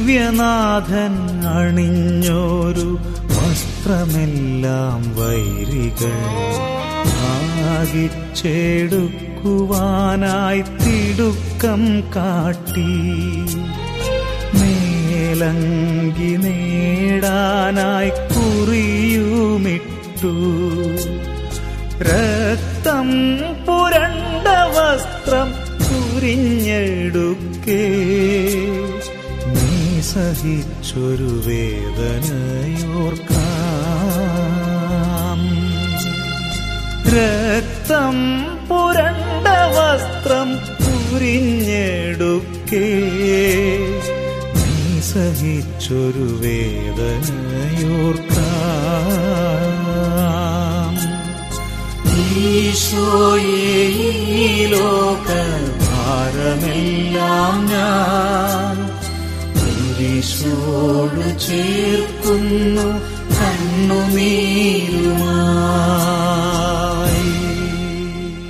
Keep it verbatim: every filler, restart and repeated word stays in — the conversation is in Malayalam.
ദിവ്യനാഥൻ അണിഞ്ഞോരു വസ്ത്രമെല്ലാം വൈരികൾ ഭാഗിച്ചെടുക്കുവാനായി തിടുക്കം കാട്ടി. മേലങ്കി നേടാനായി കുറിയുമിട്ടു. രക്തം പുരണ്ട വസ്ത്രം ഉരിഞ്ഞെടുക്കേ നീ സഹിച്ചൊരു വേദനയോർക്കാം. രക്തം പുരണ്ട വസ്ത്രം ഉരിഞ്ഞെടുക്കേ നീ സഹിച്ചൊരു വേദനയോർക്കാം. ഈശോയേ ഈ ലോകഭാരമെല്ലാം ഞാൻ കുരിശോടു ചേർക്കുന്നു കണ്ണുനീരുമായി.